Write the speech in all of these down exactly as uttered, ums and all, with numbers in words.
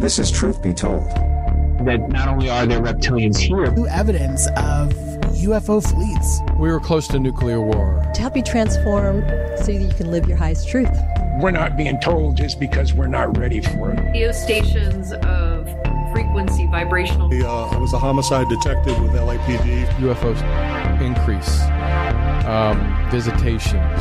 This is Truth Be Told. That not only are there reptilians here, new evidence of U F O fleets. We were close to nuclear war. To help you transform so that you can live your highest truth. We're not being told just because we're not ready for it. Radio stations of frequency, vibrational. Uh, I was a homicide detective with L A P D. U F Os increase. Um, visitations.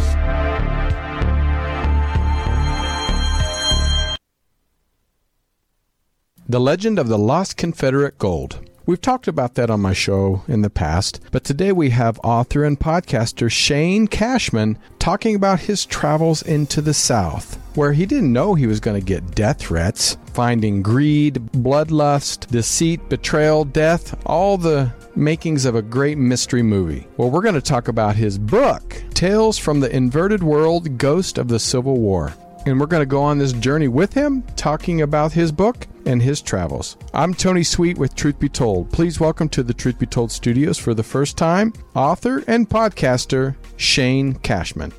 The Legend of the Lost Confederate Gold. We've talked about that on my show in the past, but today we have author and podcaster Shane Cashman talking about his travels into the South, where he didn't know he was going to get death threats, finding greed, bloodlust, deceit, betrayal, death, all the makings of a great mystery movie. Well, we're going to talk about his book, Tales from the Inverted World, Ghost of the Civil War. And we're going to go on this journey with him, talking about his book and his travels. I'm Tony Sweet with Truth Be Told. Please welcome to the Truth Be Told studios for the first time, author and podcaster, Shane Cashman.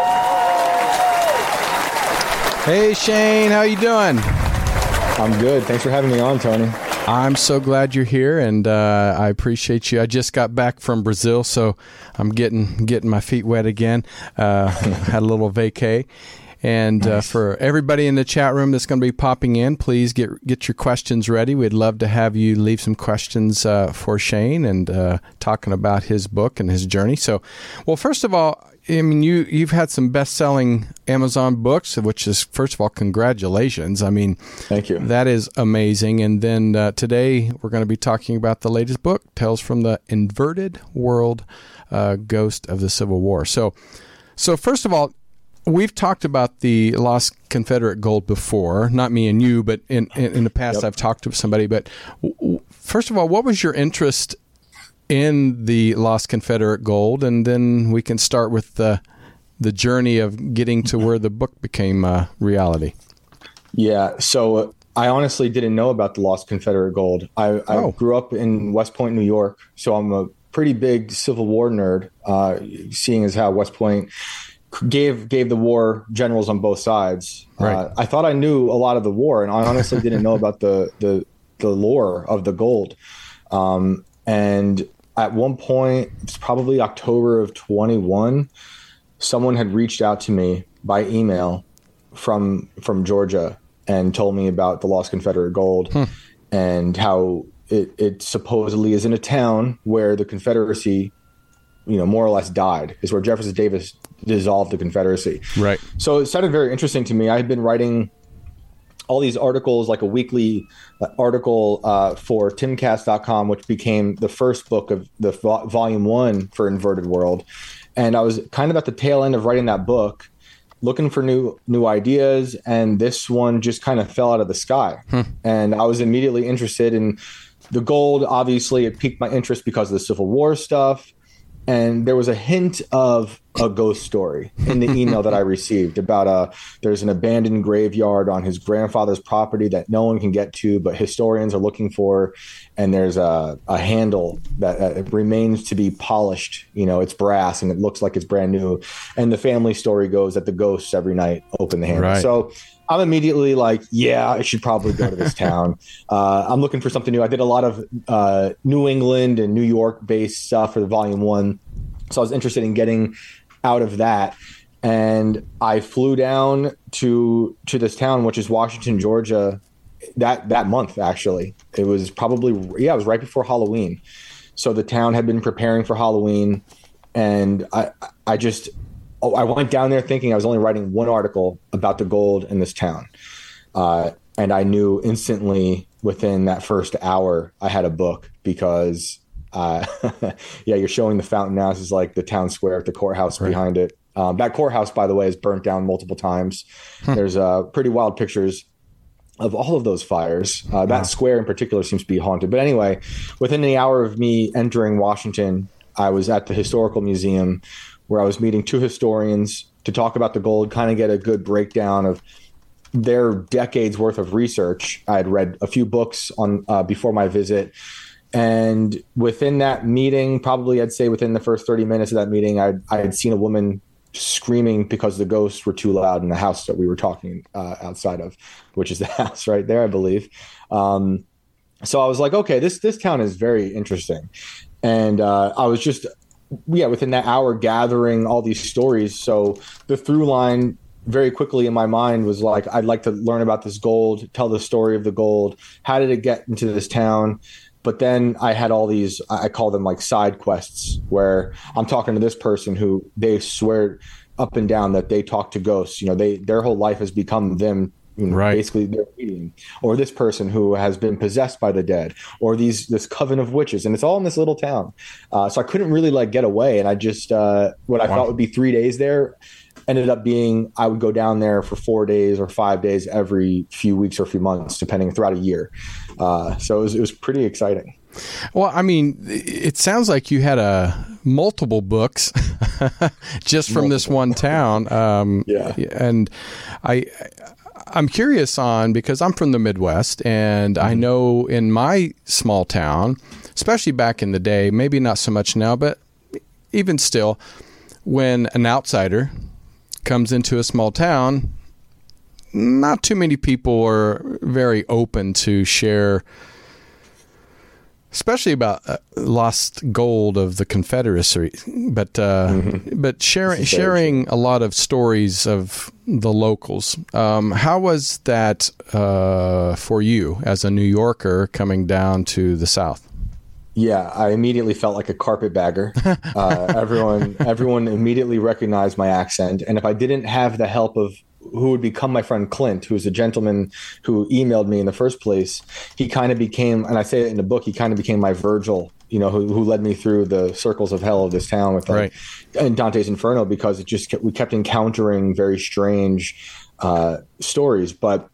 Hey, Shane, how you doing? I'm good. Thanks for having me on, Tony. I'm so glad you're here, and uh, I appreciate you. I just got back from Brazil, so I'm getting getting my feet wet again. Uh, had a little vacay. And nice. uh, for everybody in the chat room that's going to be popping in, please get get your questions ready. We'd love to have you leave some questions uh, for Shane and uh, talking about his book and his journey. So, well, first of all, I mean, you, you've had some best-selling Amazon books, which is, first of all, congratulations. I mean, thank you. That is amazing. And then uh, today we're going to be talking about the latest book, Tales from the Inverted World, uh, Ghost of the Civil War. So, so first of all, we've talked about the lost Confederate gold before, not me and you, but in, in, in the past yep. I've talked to somebody. But w- first of all, what was your interest in the lost Confederate gold? And then we can start with the, the journey of getting to where the book became uh, reality. Yeah, so I honestly didn't know about the lost Confederate gold. I, I oh. grew up in West Point, New York, so I'm a pretty big Civil War nerd, uh, seeing as how West Point gave gave the war generals on both sides. Right. Uh, I thought I knew a lot of the war, and I honestly didn't know about the, the the lore of the gold. Um, and at one point, it's probably October of twenty-one, someone had reached out to me by email from from Georgia and told me about the lost Confederate gold hmm. and how it, it supposedly is in a town where the Confederacy, you know, more or less died, is where Jefferson Davis dissolved the Confederacy. Right. So it sounded very interesting to me. I had been writing all these articles, like a weekly article uh, for timcast dot com, which became the first book of the vo- volume one for Inverted World. And I was kind of at the tail end of writing that book, looking for new new ideas. And this one just kind of fell out of the sky. Hmm. And I was immediately interested in the gold. Obviously, it piqued my interest because of the Civil War stuff. And there was a hint of a ghost story in the email that I received about a, there's an abandoned graveyard on his grandfather's property that no one can get to, but historians are looking for. And there's a, a handle that uh, remains to be polished. You know, it's brass and it looks like it's brand new. And the family story goes that the ghosts every night open the handle. Right. So I'm immediately like, yeah, I should probably go to this town. Uh, I'm looking for something new. I did a lot of uh, New England and New York based stuff for the volume one. So I was interested in getting out of that. And I flew down to to this town, which is Washington, Georgia, that, that month, actually. It was probably, yeah, it was right before Halloween. So the town had been preparing for Halloween. And I, I just... Oh, I went down there thinking I was only writing one article about the gold in this town. Uh, and I knew instantly within that first hour I had a book because, uh, yeah, you're showing the fountain now. This is like the town square, the courthouse right. behind it. Um, that courthouse, by the way, is burnt down multiple times. Hmm. There's uh, pretty wild pictures of all of those fires. Uh, that wow. square in particular seems to be haunted. But anyway, within the hour of me entering Washington, I was at the Historical Museum where I was meeting two historians to talk about the gold, kind of get a good breakdown of their decades worth of research. I had read a few books on uh, before my visit. And within that meeting, probably I'd say within the first thirty minutes of that meeting, I I had seen a woman screaming because the ghosts were too loud in the house that we were talking uh, outside of, which is the house right there, I believe. Um, so I was like, okay, this this town is very interesting, and uh, I was just yeah within that hour gathering all these stories. So the through line very quickly in my mind was like, I'd like to learn about this gold, tell the story of the gold. How did it get into this town? But then I had all these, I call them like side quests, where I'm talking to this person who they swear up and down that they talk to ghosts. You know, they their whole life has become them, you know, right. basically their medium. Or this person who has been possessed by the dead, or these this coven of witches, and it's all in this little town. Uh, so I couldn't really like get away, and I just uh, what I wow. thought would be three days there ended up being I would go down there for four days or five days every few weeks or few months, depending throughout a year. Uh, so it was, it was pretty exciting. Well, I mean, it sounds like you had a multiple books just from multiple. this one town. Um, yeah. And I, I'm curious on, because I'm from the Midwest, and mm-hmm. I know in my small town, especially back in the day, maybe not so much now, but even still, when an outsider comes into a small town, not too many people are very open to share, especially about uh, lost gold of the Confederacy, but uh, mm-hmm. but sharing sharing a lot of stories of the locals. Um, how was that uh, for you as a New Yorker coming down to the South? Yeah, I immediately felt like a carpetbagger. Uh, everyone, everyone immediately recognized my accent, and if I didn't have the help of who would become my friend Clint, who was a gentleman who emailed me in the first place, he kind of became, and I say it in the book, he kind of became my Virgil, you know, who, who led me through the circles of hell of this town with like, right. and Dante's Inferno, because it just kept, we kept encountering very strange uh, stories, but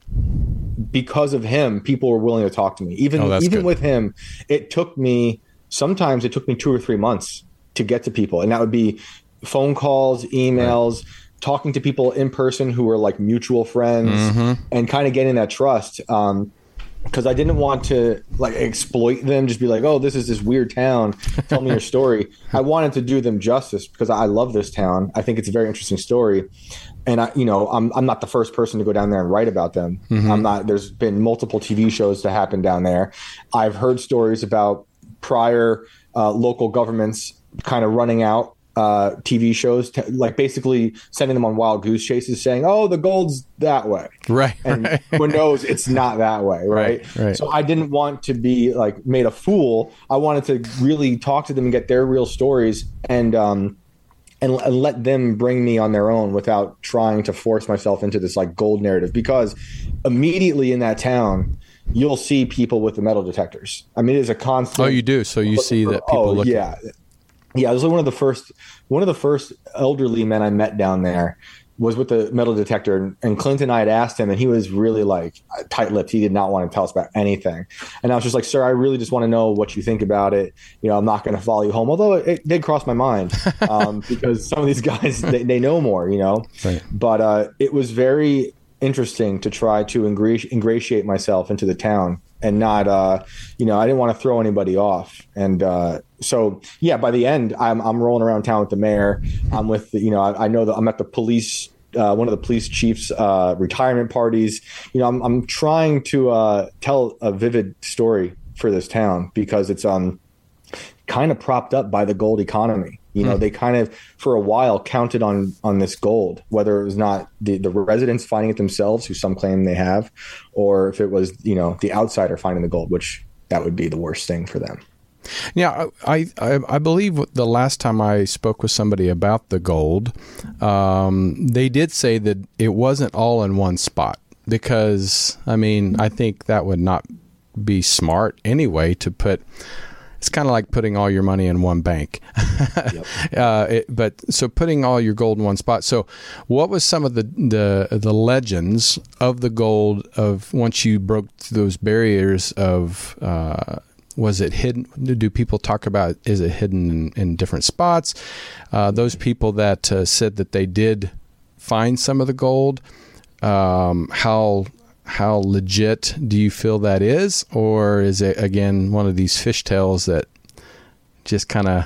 because of him, people were willing to talk to me. Even oh, even good. with him, it took me sometimes it took me two or three months to get to people, and that would be phone calls, emails, right. talking to people in person who were like mutual friends, mm-hmm. and kind of getting that trust. Um, because I didn't want to like exploit them, just be like, oh, this is this weird town, tell me your story. I wanted to do them justice because I love this town. I think it's a very interesting story. And I, you know, I'm I'm not the first person to go down there and write about them. Mm-hmm. I'm not. There's been multiple T V shows to happen down there. I've heard stories about prior uh, local governments kind of running out uh, T V shows, to, like basically sending them on wild goose chases, saying, "Oh, the gold's that way," right? And right. who knows, it's not that way, right? right? Right. So I didn't want to be like made a fool. I wanted to really talk to them and get their real stories, and um, and, and let them bring me on their own without trying to force myself into this like gold narrative. Because immediately in that town, you'll see people with the metal detectors. I mean, it is a constant. Oh, you do. So you see that people oh, look. Yeah. Yeah, it was one of the first one of the first elderly men I met down there was with the metal detector, and, and Clint and I had asked him, and he was really like tight-lipped. He did not want to tell us about anything. And I was just like, "Sir, I really just want to know what you think about it. You know, I'm not going to follow you home." Although it, it did cross my mind um, because some of these guys they, they know more, you know. Right. But uh, it was very interesting to try to ingrati- ingratiate myself into the town. And not, uh, you know, I didn't want to throw anybody off. And uh, so, yeah, by the end, I'm I'm rolling around town with the mayor. I'm with, the, you know, I, I know that I'm at the police, uh, one of the police chief's uh, retirement parties. You know, I'm I'm trying to uh, tell a vivid story for this town because it's um kind of propped up by the gold economy. You know, mm. they kind of, for a while, counted on on this gold, whether it was not the, the residents finding it themselves, who some claim they have, or if it was, you know, the outsider finding the gold, which that would be the worst thing for them. Yeah, I, I, I believe the last time I spoke with somebody about the gold, um, they did say that it wasn't all in one spot because, I mean, I think that would not be smart anyway to put... It's kind of like putting all your money in one bank. Yep. uh, it, but so putting all your gold in one spot. So what was some of the, the the legends of the gold of once you broke those barriers of, uh, was it hidden? Do people talk about, is it hidden in, in different spots? Uh, those people that uh, said that they did find some of the gold, um, how... How legit do you feel that is? Or is it, again, one of these fish tales that just kind of,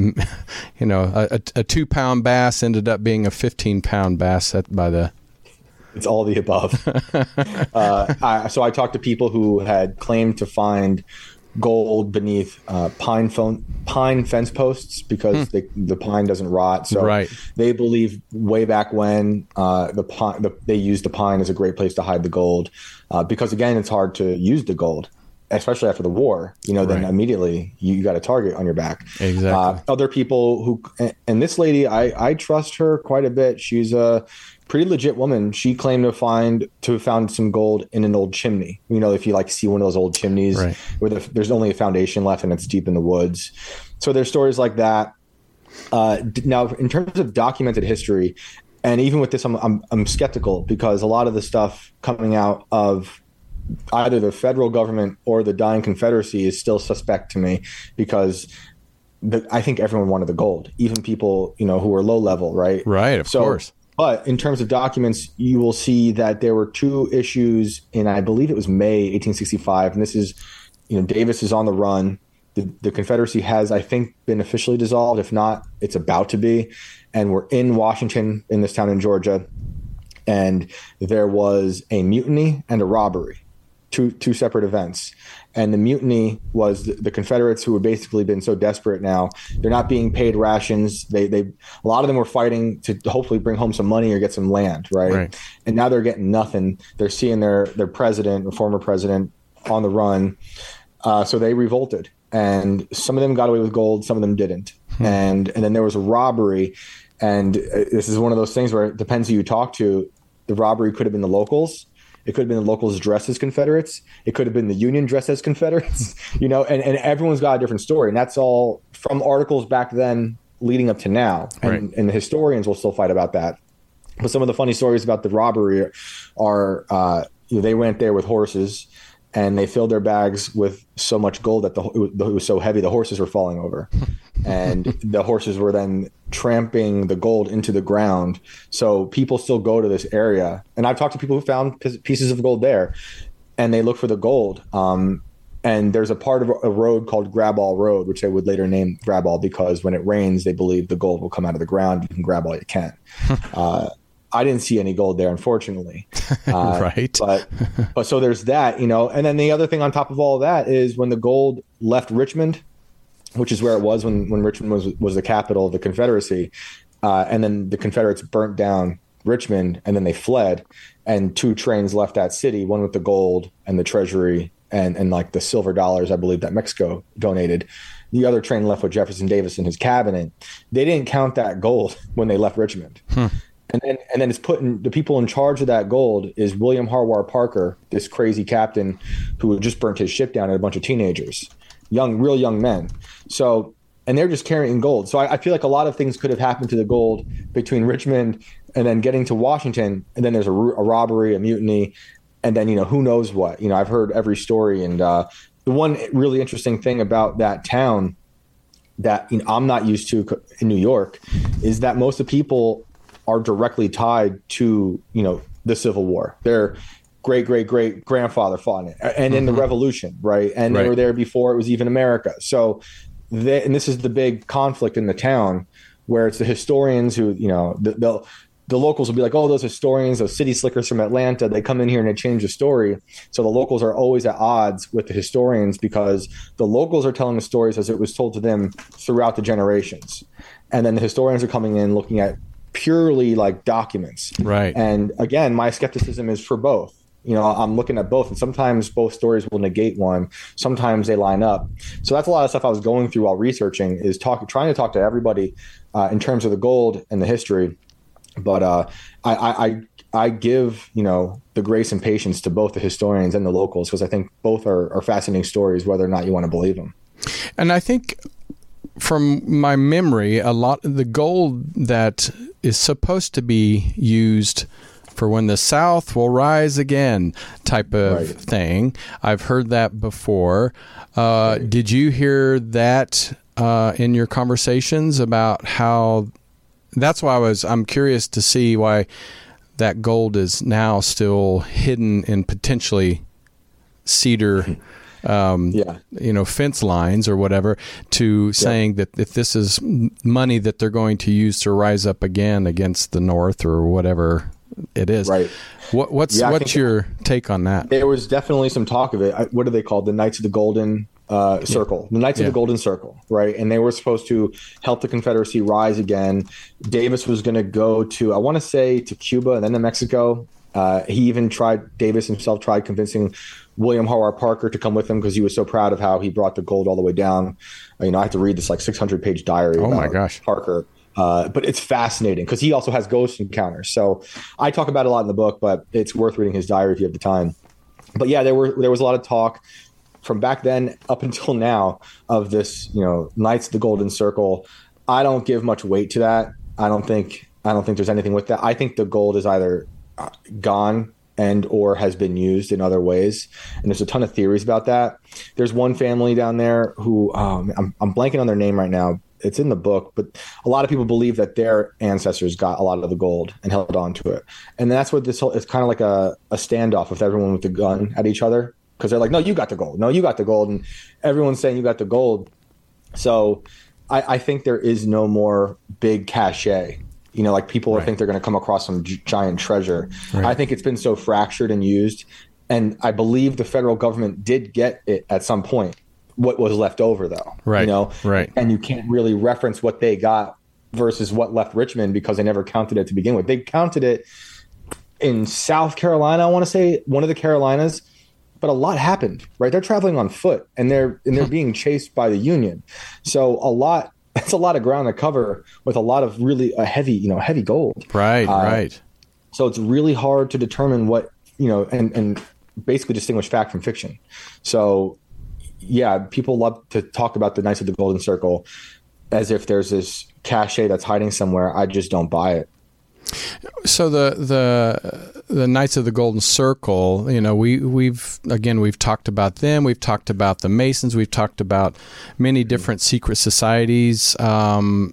you know, a, a two pound bass ended up being a fifteen pound bass at, by the. It's all the above. uh, I, so I talked to people who had claimed to find gold beneath uh, pine phone, pine fence posts because hmm. they, the pine doesn't rot. So right. they believe way back when uh, the, pine, the they used the pine as a great place to hide the gold uh, because again, it's hard to use the gold, especially after the war. You know, then right. immediately you got a target on your back. Exactly. Uh, other people who, and this lady, I, I trust her quite a bit. She's a pretty legit woman. She claimed to find to have found some gold in an old chimney. You know, if you like see one of those old chimneys right. where the, there's only a foundation left and it's deep in the woods. So there's stories like that. Uh, now, in terms of documented history, and even with this, I'm, I'm I'm skeptical because a lot of the stuff coming out of either the federal government or the dying Confederacy is still suspect to me because the, I think everyone wanted the gold, even people, you know, who were low level, right? Right, of so, course. But in terms of documents, you will see that there were two issues in, I believe it was May eighteen sixty-five. And this is, you know, Davis is on the run. The, the Confederacy has, I think, been officially dissolved. If not, it's about to be. And we're in Washington, in this town in Georgia. And there was a mutiny and a robbery, two two separate events. And the mutiny was the, the Confederates who had basically been so desperate now. They're not being paid rations. They they a lot of them were fighting to hopefully bring home some money or get some land, right? right. And now they're getting nothing. They're seeing their their president, or former president, on the run. Uh, so they revolted. And some of them got away with gold, some of them didn't. Hmm. And and then there was a robbery. And this is one of those things where it depends who you talk to. The robbery could have been the locals. It could have been the locals dressed as Confederates. It could have been the Union dressed as Confederates, you know, and, and everyone's got a different story. And that's all from articles back then leading up to now. And, right. and the historians will still fight about that. But some of the funny stories about the robbery are, uh, you know, they went there with horses and they filled their bags with so much gold that the, it was so heavy, the horses were falling over. And the horses were then tramping the gold into the ground. So people still go to this area. And I've talked to people who found pieces of gold there and they look for the gold. Um, and there's a part of a road called Grab-All Road, which they would later name Grab-All because when it rains, they believe the gold will come out of the ground. You can grab all you can. uh, I didn't see any gold there, unfortunately. Uh, right. But, but so there's that, you know, and then the other thing on top of all of that is when the gold left Richmond, which is where it was when, when Richmond was, was the capital of the Confederacy. Uh, and then the Confederates burnt down Richmond and then they fled and two trains left that city, one with the gold and the treasury and, and like the silver dollars, I believe, that Mexico donated. The other train left with Jefferson Davis and his cabinet. They didn't count that gold when they left Richmond. Hmm. And then, and then it's put in, the people in charge of that gold is William Harwar Parker, this crazy captain who had just burnt his ship down and a bunch of teenagers, young, real young men. So, and they're just carrying gold. So I, I feel like a lot of things could have happened to the gold between Richmond and then getting to Washington. And then there's a, a robbery, a mutiny, and then, you know, who knows what. You know, I've heard every story. And uh, the one really interesting thing about that town that, you know, I'm not used to in New York is that most of the people are directly tied to, you know, the Civil War. Their great, great, great grandfather fought in it, and in mm-hmm. the Revolution, right? And right. they were there before it was even America. So, they, and this is the big conflict in the town, where it's the historians who, you know, the, the the locals will be like, oh, those historians, those city slickers from Atlanta, they come in here and they change the story. So the locals are always at odds with the historians because the locals are telling the stories as it was told to them throughout the generations, and then the historians are coming in looking at purely like documents. Right. And again, my skepticism is for both. You know, I'm looking at both, and sometimes both stories will negate one. Sometimes they line up. So that's a lot of stuff I was going through while researching, is talk, trying to talk to everybody uh, in terms of the gold and the history. But uh, I, I, I give, you know, the grace and patience to both the historians and the locals, because I think both are, are fascinating stories, whether or not you want to believe them. And I think from my memory, a lot of the gold that is supposed to be used for when the South will rise again type of right. thing. I've heard that before. Uh, right. Did you hear that uh, in your conversations about how, that's why I was, I'm curious to see why that gold is now still hidden in potentially Cedar um, yeah. you know, fence lines or whatever, to saying yeah. that if this is money that they're going to use to rise up again against the North or whatever it is. Right. What, what's yeah, what's your take on that? There was definitely some talk of it. I, what are they called? The Knights of the Golden uh, Circle. The Knights yeah. of the Golden Circle, right? And they were supposed to help the Confederacy rise again. Davis was going to go to, I want to say, to Cuba and then to Mexico. Uh, he even tried, Davis himself tried convincing William Howard Parker to come with him because he was so proud of how he brought the gold all the way down. You know, I have to read this like six hundred page diary. Oh my about gosh. Parker. Uh, but it's fascinating because he also has ghost encounters. So I talk about it a lot in the book, but it's worth reading his diary if you have the time. But yeah, there were there was a lot of talk from back then up until now of this, you know, Knights of the Golden Circle. I don't give much weight to that. I don't think I don't think there's anything with that. I think the gold is either gone and or has been used in other ways, and there's a ton of theories about that. There's one family down there who um, I'm, I'm blanking on their name right now. It's in the book, but a lot of people believe that their ancestors got a lot of the gold and held on to it. And that's what this whole, it's kind of like a, a standoff with everyone with the gun at each other. Cause they're like, no, you got the gold. No, you got the gold. And everyone's saying you got the gold. So I, I think there is no more big cachet, you know, like people right. think they're going to come across some g- giant treasure. Right. I think it's been so fractured and used. And I believe the federal government did get it at some point. What was left over, though, right? You know, right. And you can't really reference what they got versus what left Richmond because they never counted it to begin with. They counted it in South Carolina, I want to say, one of the Carolinas, but a lot happened, right? They're traveling on foot and they're and they're being chased by the Union. So a lot, that's a lot of ground to cover with a lot of really a heavy, you know, heavy gold. Right, uh, right. So it's really hard to determine what, you know, and and basically distinguish fact from fiction. So. Yeah, people love to talk about the Knights of the Golden Circle as if there's this cachet that's hiding somewhere. I just don't buy it. So the the the Knights of the Golden Circle, you know, we we've again we've talked about them. We've talked about the Masons. We've talked about many different secret societies. Um,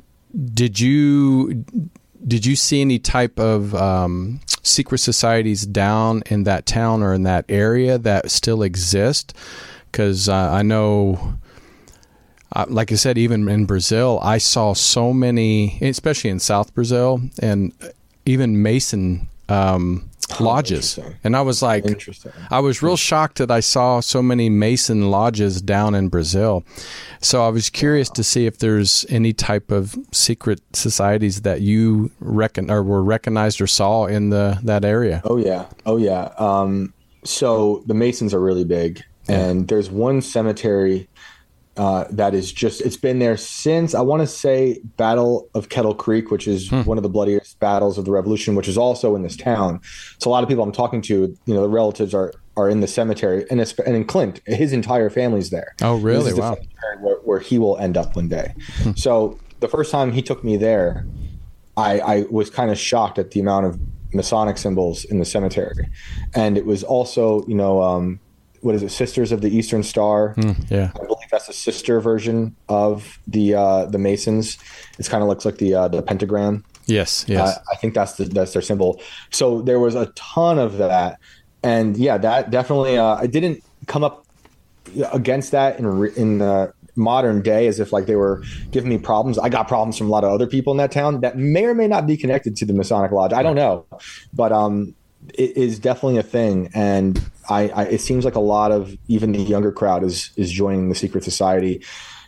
did you did you see any type of um, secret societies down in that town or in that area that still exist? Because uh, I know, uh, like I said, even in Brazil, I saw so many, especially in South Brazil, and even Mason um, oh, lodges. And I was like, I was real shocked that I saw so many Mason lodges down in Brazil. So I was curious wow. to see if there's any type of secret societies that you reckon or were recognized or saw in the that area. Oh, yeah. Oh, yeah. Um, so the Masons are really big. And there's one cemetery uh, that is just, it's been there since, I want to say, Battle of Kettle Creek, which is hmm. one of the bloodiest battles of the Revolution, which is also in this town. So a lot of people I'm talking to, you know, the relatives are are in the cemetery. And, and in Clint, his entire family's there. Oh, really? This is wow. the cemetery where, where he will end up one day. Hmm. So the first time he took me there, I, I was kind of shocked at the amount of Masonic symbols in the cemetery. And it was also, you know, um, what is it? Sisters of the Eastern Star. Mm, yeah, I believe that's a sister version of the uh, the Masons. It's kind of looks like the uh, the pentagram. Yes, yes. Uh, I think that's the, that's their symbol. So there was a ton of that, and yeah, that definitely. Uh, I didn't come up against that in in the modern day as if like they were giving me problems. I got problems from a lot of other people in that town that may or may not be connected to the Masonic Lodge. I don't know, but um, it is definitely a thing, and. I, I, it seems like a lot of even the younger crowd is is joining the secret society.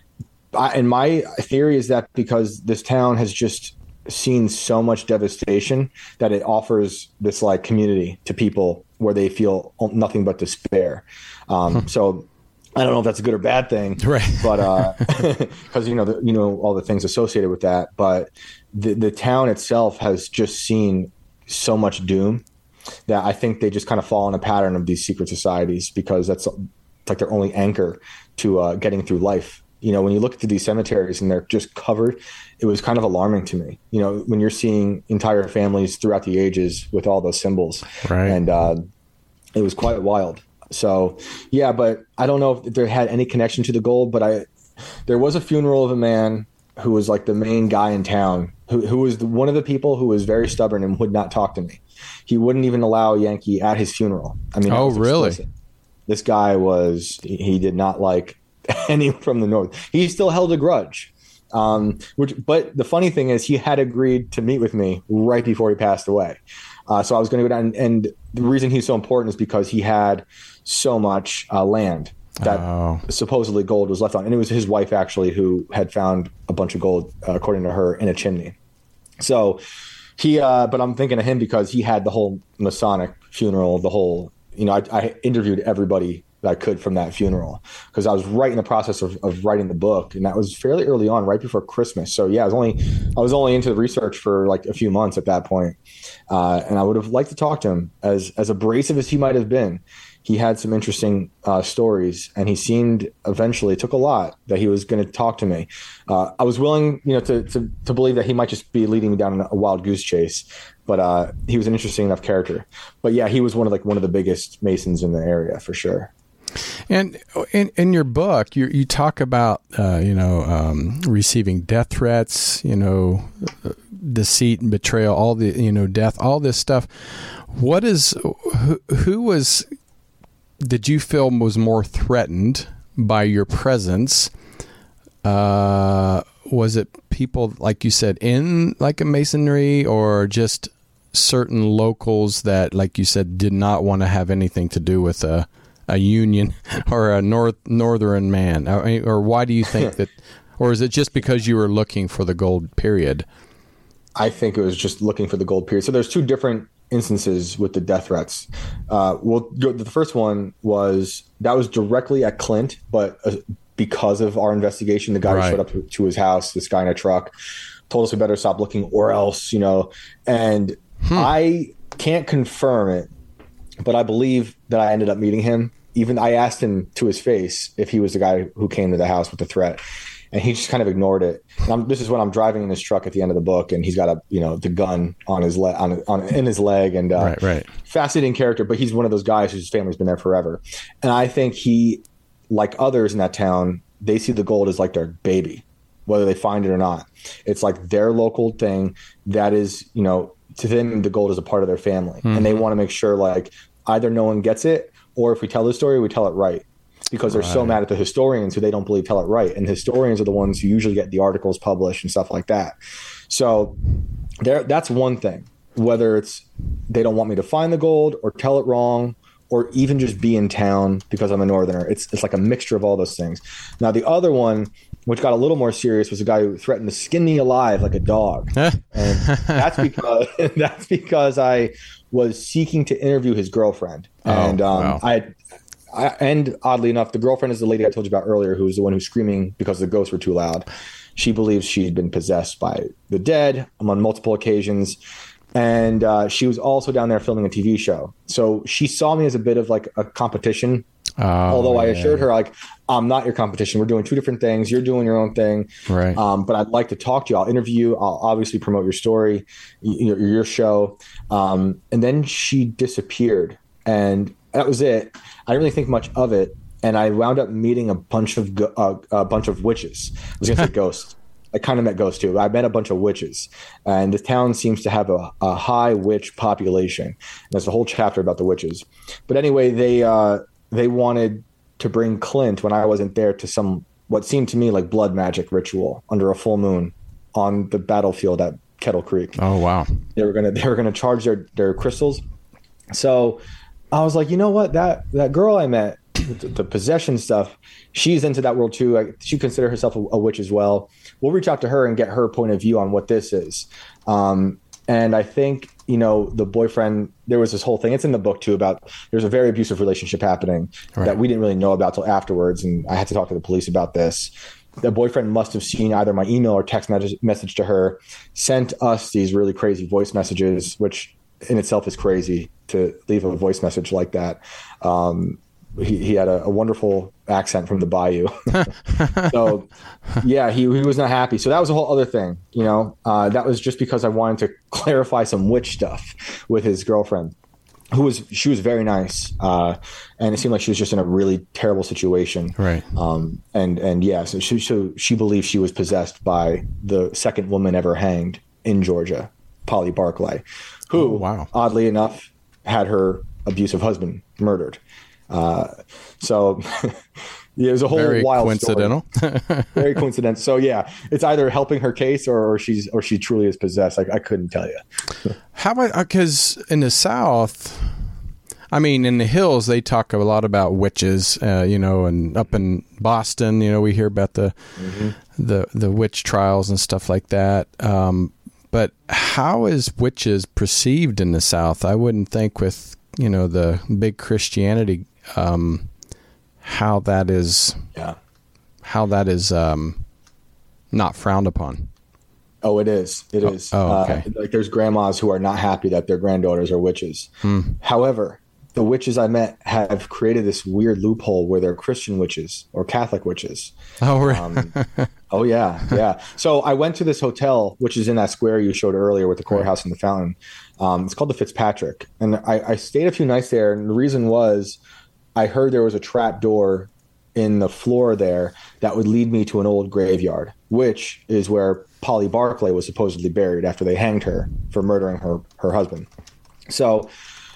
I, and my theory is that because this town has just seen so much devastation that it offers this like community to people where they feel nothing but despair. Um, so I don't know if that's a good or bad thing, right? But because uh, you know the, you know all the things associated with that. But the the town itself has just seen so much doom. That I think they just kind of fall in a pattern of these secret societies because that's like their only anchor to uh, getting through life. You know, when you look through these cemeteries and they're just covered, it was kind of alarming to me. You know, when you're seeing entire families throughout the ages with all those symbols, right? And uh, it was quite wild. So, yeah, but I don't know if there had any connection to the gold, but I there was a funeral of a man who was like the main guy in town, who who was the, one of the people who was very stubborn and would not talk to me. He wouldn't even allow a Yankee at his funeral. I mean, oh, really? Explicit. this guy was, he did not like any from the North. He still held a grudge. Um, which, but the funny thing is he had agreed to meet with me right before he passed away. Uh, so I was going to go down, and, and the reason he's so important is because he had so much uh, land that oh. supposedly gold was left on. And it was his wife actually who had found a bunch of gold, uh, according to her, in a chimney. So he, uh, but I'm thinking of him because he had the whole Masonic funeral, the whole, you know, I, I interviewed everybody that I could from that funeral because I was right in the process of, of writing the book, and that was fairly early on, right before Christmas. So yeah, I was only I was only into the research for like a few months at that point, uh, and I would have liked to talk to him. As as abrasive as he might have been, he had some interesting uh, stories, and he seemed eventually, it took a lot, that he was going to talk to me. Uh, I was willing, you know, to, to to believe that he might just be leading me down a wild goose chase, but uh, he was an interesting enough character. But yeah, he was one of like one of the biggest Masons in the area for sure. And in, in your book, you you talk about, uh, you know, um, receiving death threats, you know, deceit and betrayal, all the, you know, death, all this stuff. What is, who, who was, did you feel was more threatened by your presence? Uh, was it people, like you said, in like a masonry, or just certain locals that, like you said, did not want to have anything to do with a, a union or a north northern man? Or, or why do you think that, or is it just because you were looking for the gold period? I think it was just looking for the gold period. So there's two different instances with the death threats. Uh, well, the first one was, that was directly at Clint, but uh, because of our investigation, the guy right. who showed up to, to his house, this guy in a truck, told us we better stop looking or else, you know, and hmm. I can't confirm it, but I believe that I ended up meeting him. Even I asked him to his face if he was the guy who came to the house with the threat, and he just kind of ignored it. And I'm, this is when I'm driving in this truck at the end of the book, and he's got a, you know, the gun on his leg, on, on in his leg, and uh, right, right. fascinating character. But he's one of those guys whose family's been there forever, and I think he, like others in that town, they see the gold as like their baby, whether they find it or not. It's like their local thing that is, you know, to them the gold is a part of their family, mm-hmm. and they want to make sure like either no one gets it, or if we tell the story, we tell it right. Because they're right. so mad at the historians who they don't believe tell it right. And the historians are the ones who usually get the articles published and stuff like that. So there, that's one thing, whether it's they don't want me to find the gold or tell it wrong, or even just be in town because I'm a northerner. It's it's like a mixture of all those things. Now, the other one, which got a little more serious, was a guy who threatened to skin me alive like a dog. And that's because that's because I was seeking to interview his girlfriend. Oh, and um, wow. I I, and oddly enough, the girlfriend is the lady I told you about earlier, who was the one who's screaming because the ghosts were too loud. She believes she'd been possessed by the dead on multiple occasions. And uh, she was also down there filming a T V show. So she saw me as a bit of like a competition. Oh, although I assured her, like, I'm not your competition. We're doing two different things. You're doing your own thing. Right. Um, but I'd like to talk to you. I'll interview you. I'll obviously promote your story, your, your show. Um, and then she disappeared. And that was it. I didn't really think much of it, and I wound up meeting a bunch of go- uh, a bunch of witches. I was gonna say ghosts. I kind of met ghosts too. I met a bunch of witches, and the town seems to have a, a high witch population. There's a whole chapter about the witches. But anyway, they uh, they wanted to bring Clint when I wasn't there to some what seemed to me like blood magic ritual under a full moon on the battlefield at Kettle Creek. Oh wow! They were gonna they were gonna charge their their crystals. So I was like, you know what? That that girl I met, the, the possession stuff, she's into that world too. I, she considers herself a, a witch as well. We'll reach out to her and get her point of view on what this is. Um, and I think, you know, the boyfriend, there was this whole thing. It's in the book too about there's a very abusive relationship happening right. that we didn't really know about till afterwards. And I had to talk to the police about this. The boyfriend must have seen either my email or text message, message to her, sent us these really crazy voice messages, which in itself is crazy to leave a voice message like that. Um, he, he had a, a wonderful accent from the bayou. So yeah, he, he was not happy. So that was a whole other thing, you know, uh, that was just because I wanted to clarify some witch stuff with his girlfriend, who was, she was very nice. Uh, and it seemed like she was just in a really terrible situation. Right. Um, and, and yeah, so she, so she believed she was possessed by the second woman ever hanged in Georgia, Polly Barclay, who, oh, wow. oddly enough, had her abusive husband murdered. Uh, so yeah, it was a whole Very wild coincidental. story. Very coincidental. So yeah, it's either helping her case or, or she's or she truly is possessed. Like I couldn't tell you. How about, because in the South, I mean, in the hills, they talk a lot about witches, uh, you know, and up in Boston, you know, we hear about the mm-hmm. the the witch trials and stuff like that. Um, but how is witches perceived in the South? I wouldn't think with, you know, the big Christianity, um, how that is, yeah, how that is um, not frowned upon. Oh, it is. It oh, is. Oh, okay. Uh, like there's grandmas who are not happy that their granddaughters are witches. Hmm. However, the witches I met have created this weird loophole where they're Christian witches or Catholic witches. Oh, really? Um, oh, yeah. Yeah. So I went to this hotel, which is in that square you showed earlier with the courthouse and the fountain. Um, it's called the Fitzpatrick. And I, I stayed a few nights there. And the reason was I heard there was a trap door in the floor there that would lead me to an old graveyard, which is where Polly Barclay was supposedly buried after they hanged her for murdering her, her husband. So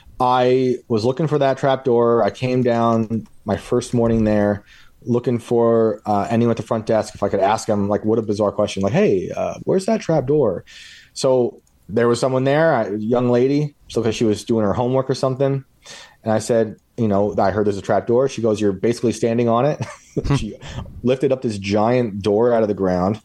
I was looking for that trap door. I came down my first morning there looking for uh, anyone at the front desk. If I could ask them, like, what a bizarre question. Like, hey, uh, where's that trap door? So there was someone there, a young lady. So because she was doing her homework or something. And I said, you know, I heard there's a trap door. She goes, you're basically standing on it. She lifted up this giant door out of the ground.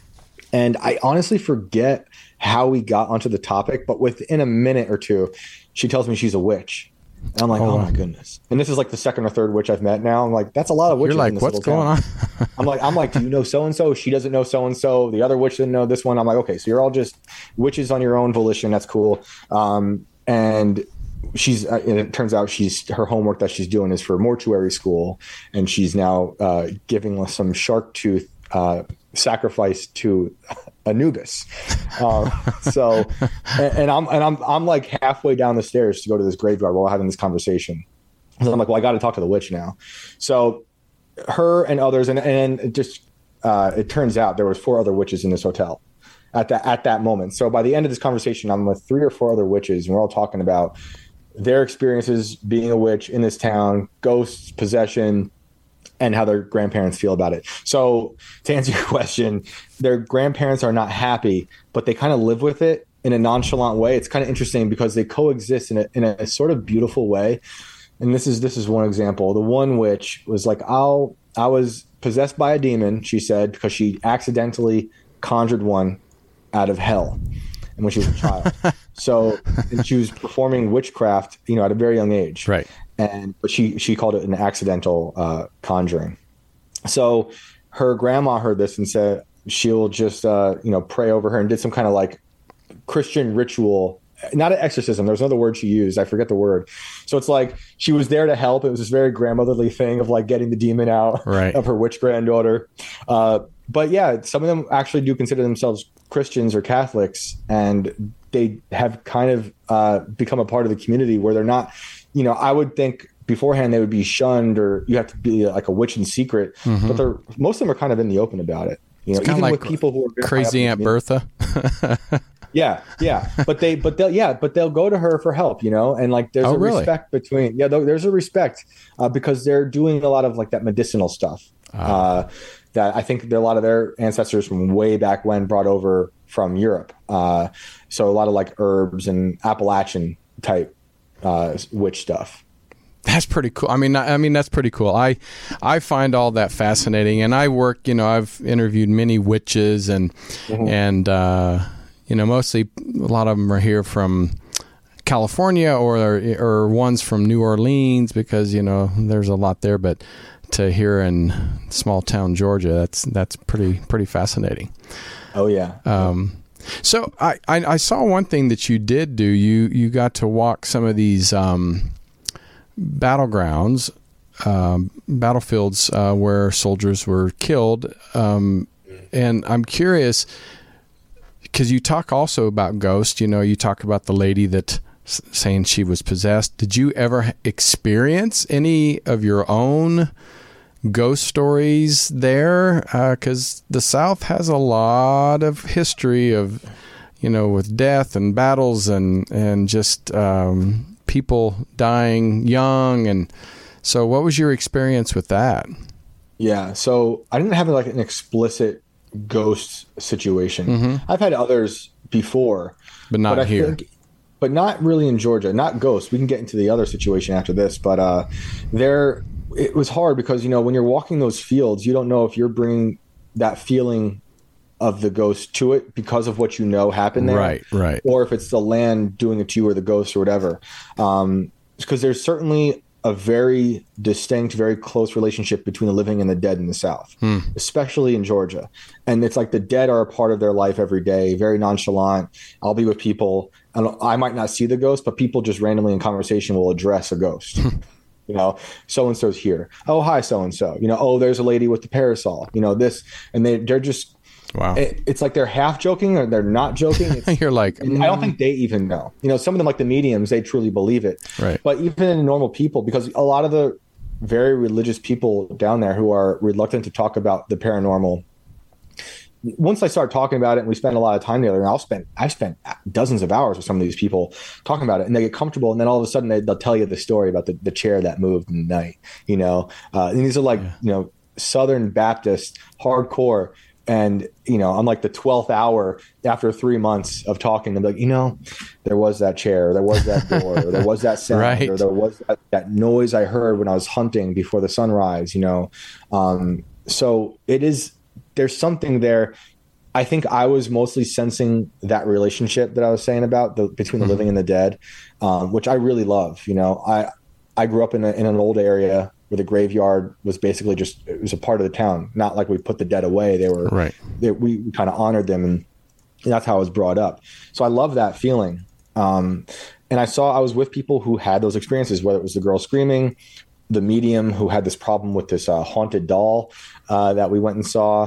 And I honestly forget how we got onto the topic, but within a minute or two, she tells me she's a witch. And I'm like, oh, oh my goodness. And this is like the second or third witch I've met now. I'm like, that's a lot of witches. You're like, in this what's little going town. on? I'm like, I'm like, do you know so-and-so? She doesn't know so-and-so. The other witch didn't know this one. I'm like, okay, so you're all just witches on your own volition. That's cool. Um, and she's, uh, and it turns out she's, her homework that she's doing is for mortuary school. And she's now uh, giving us some shark tooth uh, sacrifice to Anubis. Um, so, and, and I'm, and I'm, I'm like halfway down the stairs to go to this graveyard while we're having this conversation. So I'm like, well, I got to talk to the witch now. So her and others, and, and it just, uh, it turns out there was four other witches in this hotel at that, at that moment. So by the end of this conversation, I'm with three or four other witches, and we're all talking about their experiences being a witch in this town, ghosts, possession, and how their grandparents feel about it. So to answer your question, their grandparents are not happy, but they kind of live with it in a nonchalant way. It's kind of interesting because they coexist in a, in a sort of beautiful way. And this is, this is one example. The one witch was like, I'll, I was possessed by a demon, she said, because she accidentally conjured one out of hell. And when she was a child. So, and she was performing witchcraft, you know, at a very young age. Right. And but she she called it an accidental uh, conjuring. So her grandma heard this and said she'll just uh, you know pray over her, and did some kind of like Christian ritual, not an exorcism. There's another word she used. I forget the word. So it's like she was there to help. It was this very grandmotherly thing of like getting the demon out right. of her witch granddaughter. Uh, but yeah, some of them actually do consider themselves Christians or Catholics, and they have kind of uh, become a part of the community where they're not. You know, I would think beforehand they would be shunned, or you have to be like a witch in secret. Mm-hmm. But they're most of them are kind of in the open about it. You know, it's even like with people who are crazy Aunt Bertha. yeah, yeah, but they, but they'll, yeah, but they'll go to her for help. You know, and like there's oh, a really? respect between. Yeah, there's a respect uh, because they're doing a lot of like that medicinal stuff. Uh, uh, that I think a lot of their ancestors from way back when brought over from Europe. Uh, so a lot of like herbs and Appalachian type. Uh, witch stuff. That's pretty cool. I mean, I, I mean that's pretty cool. I, I find all that fascinating, and I work. You know, I've interviewed many witches, and mm-hmm. and uh, you know, mostly a lot of them are here from California, or or ones from New Orleans, because you know there's a lot there. But to hear in small town Georgia, that's that's pretty pretty fascinating. Oh yeah. Um, So I, I, I saw one thing that you did do. You you got to walk some of these um, battlegrounds, um, battlefields uh, where soldiers were killed. Um, and I'm curious, because you talk also about ghosts. You know, you talk about the lady that s- saying she was possessed. Did you ever experience any of your own ghost stories there? Because uh, the South has a lot of history of, you know, with death and battles and and just um, people dying young, and So what was your experience with that? Yeah. So I didn't have like an explicit ghost situation. Mm-hmm. I've had others before, but not but here. Think, but not really in Georgia. Not ghosts. We can get into the other situation after this. But uh, there, it was hard because, you know, when you're walking those fields, you don't know if you're bringing that feeling of the ghost to it because of what you know happened there. Right, right. Or if it's the land doing it to you or the ghost or whatever. Um, because there's certainly a very distinct, very close relationship between the living and the dead in the South, hmm. especially in Georgia. And it's like the dead are a part of their life every day, very nonchalant. I'll be with people, and I might not see the ghost, but people just randomly in conversation will address a ghost. You know, so-and-so's here. Oh, hi, so-and-so. You know, oh, there's a lady with the parasol. You know, this, and they, they're just, wow. It, it's like they're half joking or they're not joking. It's, You're like, mm. I don't think they even know. You know, some of them, like the mediums, they truly believe it. Right. But even normal people, because a lot of the very religious people down there who are reluctant to talk about the paranormal, once I start talking about it and we spend a lot of time together, and I'll spend, I've spent dozens of hours with some of these people talking about it, and they get comfortable, and then all of a sudden they, they'll tell you the story about the, the chair that moved in the night, you know, uh, and these are like, yeah. you know, Southern Baptist, hardcore. And, you know, I'm like the twelfth hour after three months of talking. I'm like, you know, there was that chair, or there was that door, or there was that sound, right. or there was that, that noise I heard when I was hunting before the sunrise, you know. Um, so it is, there's something there. I think I was mostly sensing that relationship that I was saying about the, between the mm-hmm. living and the dead, um, which I really love. You know, I I grew up in, a, in an old area where the graveyard was basically just, it was a part of the town. Not like we put the dead away. They were, right. They, we, we kind of honored them, and, and that's how I was brought up. So I love that feeling. Um, and I saw, I was with people who had those experiences, whether it was the girl screaming, the medium who had this problem with this uh, haunted doll uh, that we went and saw.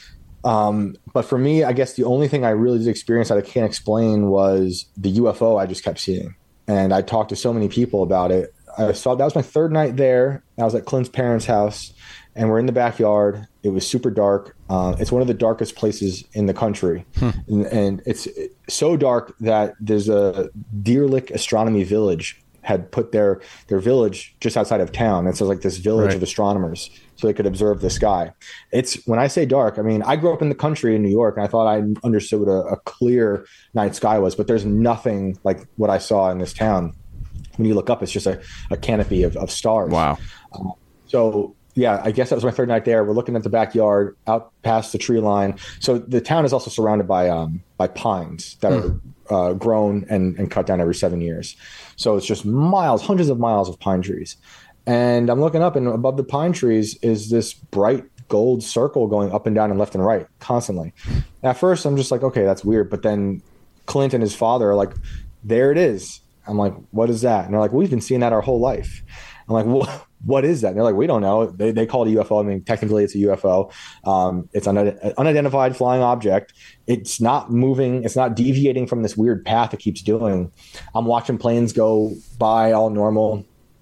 Um, but for me, I guess the only thing I really did experience that I can't explain was the U F O I just kept seeing. And I talked to so many people about it. I saw, that was my third night there. I was at Clint's parents' house, and we're in the backyard. It was super dark. Uh, it's one of the darkest places in the country. Hmm. And, and it's so dark that there's a Deer Lick Astronomy Village had put their, their village just outside of town. It's like this village right. of astronomers, so they could observe the sky. It's, when I say dark, I mean, I grew up in the country in New York, and I thought I understood what a, a clear night sky was, but there's nothing like what I saw in this town. When you look up, it's just a, a canopy of, of stars. Wow. Um, so, yeah, I guess that was my third night there. We're looking at the backyard out past the tree line. So the town is also surrounded by um, by pines that mm. are uh, grown and, and cut down every seven years. So it's just miles, hundreds of miles of pine trees. And I'm looking up, and above the pine trees is this bright gold circle going up and down and left and right constantly. And at first, I'm just like, okay, that's weird. But then Clint and his father are like, there it is. I'm like, what is that? And they're like, we've been seeing that our whole life. I'm like, well, what is that? And they're like, we don't know. They they call it a U F O. I mean, technically it's a U F O. Um, it's an unidentified flying object. It's not moving. It's not deviating from this weird path it keeps doing. I'm watching planes go by all normal.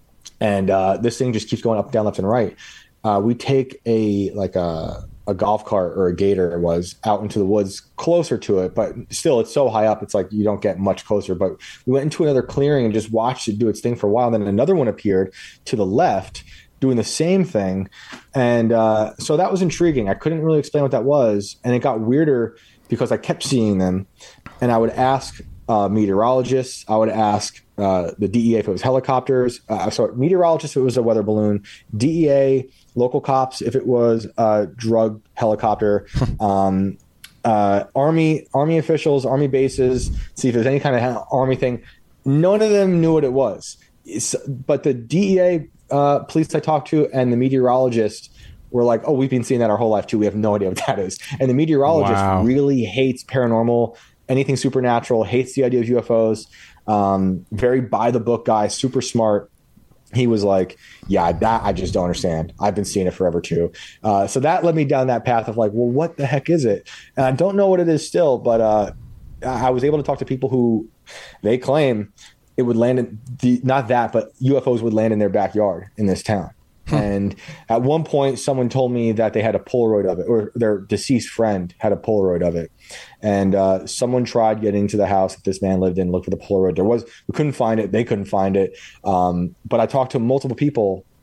And uh, this thing just keeps going up, down, left, and right. Uh, we take a, like a, a golf cart, or a gator it was, out into the woods closer to it, but still it's so high up, it's like you don't get much closer. But we went into another clearing and just watched it do its thing for a while. Then another one appeared to the left doing the same thing. And uh, so that was intriguing. I couldn't really explain what that was. And it got weirder because I kept seeing them, and I would ask uh, meteorologists, I would ask uh, the D E A if it was helicopters. Uh, so meteorologists if it was a weather balloon, D E A, local cops if it was a drug helicopter, um, uh, army army officials, army bases, see if there's any kind of army thing. None of them knew what it was. It's, but the D E A uh, police I talked to and the meteorologist were like, oh, we've been seeing that our whole life too. We have no idea what that is. And the meteorologist wow. really hates paranormal, anything supernatural, hates the idea of U F Os. Um, very by the book guy, super smart. He was like, yeah, that I just don't understand. I've been seeing it forever too. Uh, so that led me down that path of like, well, what the heck is it? And I don't know what it is still, but uh, I was able to talk to people who they claim it would land in the, not that, but U F Os would land in their backyard in this town. Hmm. And at one point, someone told me that they had a Polaroid of it, or their deceased friend had a Polaroid of it. And uh, someone tried getting to the house that this man lived in, looked for the Polaroid. There was, we couldn't find it. They couldn't find it. Um, but I talked to multiple people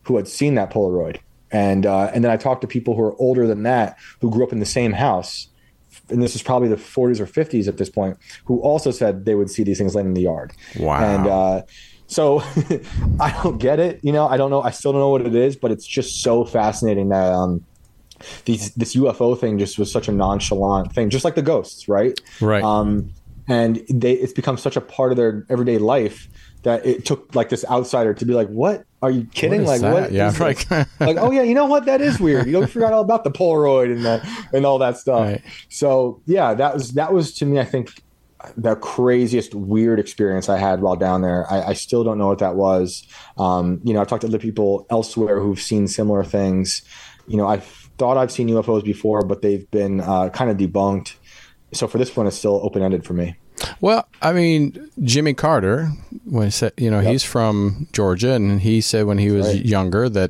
who had seen that Polaroid. And uh, and then I talked to people who are older than that, who grew up in the same house, and this is probably the forties or fifties at this point, who also said they would see these things laying in the yard. Wow. And uh, so I don't get it. You know, I don't know. I still don't know what it is, but it's just so fascinating that um, these, this U F O thing just was such a nonchalant thing, just like the ghosts, right? Right. Um, and they it's become such a part of their everyday life that it took like this outsider to be like, what? Are you kidding? What is like, that? what? Yeah, is right. Like, oh yeah, you know what? That is weird. You know, we forgot all about the Polaroid and the, and all that stuff. Right. So yeah, that was that was to me, I think, the craziest weird experience I had while down there. I, I still don't know what that was. Um, you know, I've talked to other people elsewhere who've seen similar things. You know, I thought I've seen U F Os before, but they've been uh, kind of debunked. So for this one, it's still open ended for me. Well, I mean, Jimmy Carter, when he said, you know, yep. he's from Georgia, and he said when he was right. younger that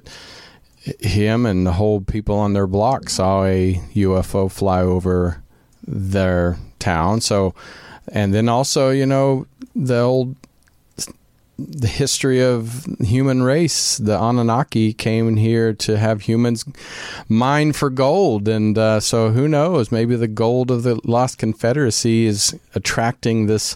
him and the whole people on their block saw a U F O fly over their town. So, and then also, you know, the old the history of human race, the Anunnaki came in here to have humans mine for gold. And uh, so who knows, maybe the gold of the Lost Confederacy is attracting this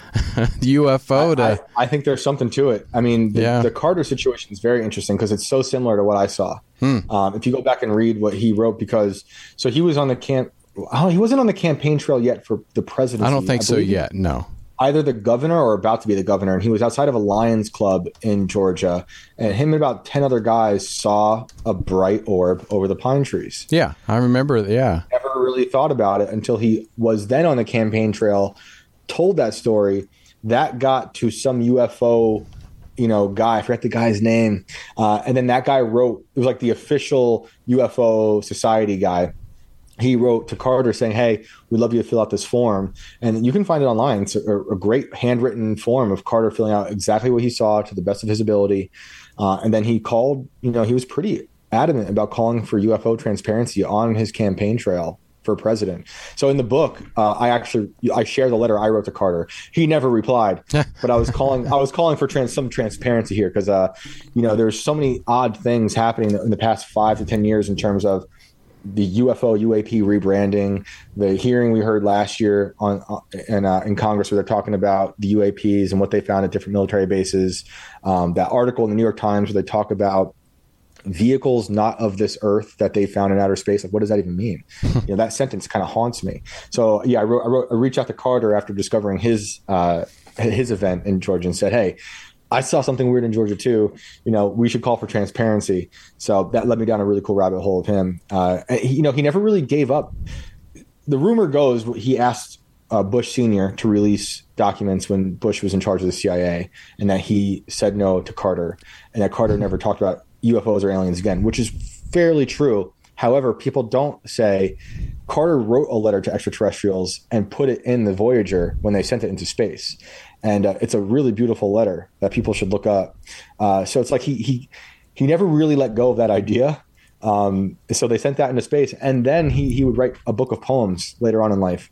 U F O to... I, I, I think there's something to it. I mean, the, yeah. the Carter situation is very interesting because it's so similar to what I saw. Hmm. Um, if you go back and read what he wrote, because so he was on the camp, oh, he wasn't on the campaign trail yet for the presidency. I don't think I so yet, no. Either the governor or about to be the governor. And he was outside of a Lions Club in Georgia. And him and about ten other guys saw a bright orb over the pine trees. Yeah, I remember. Yeah. Never really thought about it until he was then on the campaign trail, told that story. That got to some U F O, you know, guy. I forget the guy's name. Uh, and then that guy wrote, it was like the official U F O Society guy. He wrote to Carter saying, hey, we'd love you to fill out this form. And you can find it online. It's a, a great handwritten form of Carter filling out exactly what he saw to the best of his ability. Uh, and then he called, you know, he was pretty adamant about calling for U F O transparency on his campaign trail for president. So in the book, uh, I actually, I share the letter I wrote to Carter. He never replied, but I was calling, I was calling for trans, some transparency here because, uh, you know, there's so many odd things happening in the past five to ten years in terms of the U F O U A P rebranding, the hearing we heard last year on uh, in, uh, in Congress where they're talking about the U A Ps and what they found at different military bases. Um, that article in the New York Times where they talk about vehicles not of this earth that they found in outer space. Like, what does that even mean? You know, that sentence kind of haunts me. So yeah, I wrote, I wrote, I reached out to Carter after discovering his uh, his event in Georgia and said, hey, I saw something weird in Georgia too. You know, we should call for transparency. So that led me down a really cool rabbit hole of him. Uh, he, you know, he never really gave up. The rumor goes he asked uh, Bush Senior to release documents when Bush was in charge of the C I A, and that he said no to Carter, and that Carter never talked about U F Os or aliens again, which is fairly true. However, people don't say Carter wrote a letter to extraterrestrials and put it in the Voyager when they sent it into space. And uh, it's a really beautiful letter that people should look up. Uh, so it's like he he he never really let go of that idea. Um, so they sent that into space, and then he he would write a book of poems later on in life.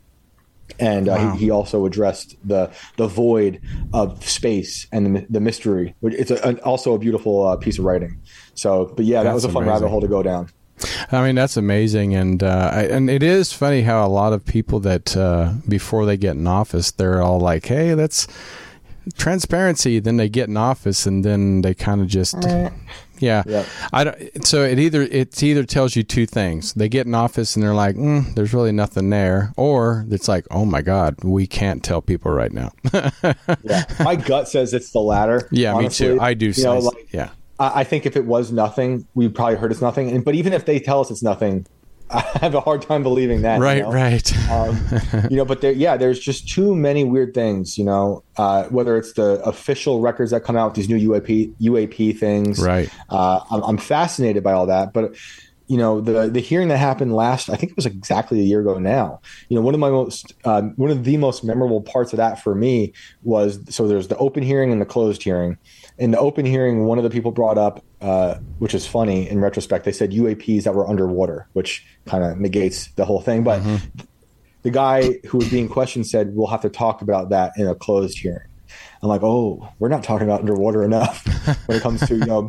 And uh, wow. he, he also addressed the the void of space and the, the mystery. It's a, an, also a beautiful uh, piece of writing. So, but yeah, that That's was a fun amazing. rabbit hole to go down. I mean, that's amazing. And uh, I, and it is funny how a lot of people that uh, before they get in office, they're all like, hey, that's transparency. Then they get in office and then they kind of just, yeah. yeah. I don't, so it either, it either tells you two things. They get in office and they're like, mm, there's really nothing there. Or it's like, oh my God, we can't tell people right now. yeah. My gut says it's the latter. Yeah, honestly. Me too. I do. You know, like, yeah. I think if it was nothing, we'd probably heard it's nothing. And, but even if they tell us it's nothing, I have a hard time believing that. Right, you know? right. um, you know, but there, yeah, there's just too many weird things, you know, uh, whether it's the official records that come out with these new U A P, U A P things. Right. Uh, I'm, I'm fascinated by all that. But, you know, the the hearing that happened last, I think it was exactly a year ago now. You know, one of my most, uh, one of the most memorable parts of that for me was, so there's the open hearing and the closed hearing. In the open hearing, one of the people brought up, uh, which is funny in retrospect, they said U A Ps that were underwater, which kind of negates the whole thing. But mm-hmm. the guy who was being questioned said, we'll have to talk about that in a closed hearing. I'm like, oh, we're not talking about underwater enough when it comes to, you know,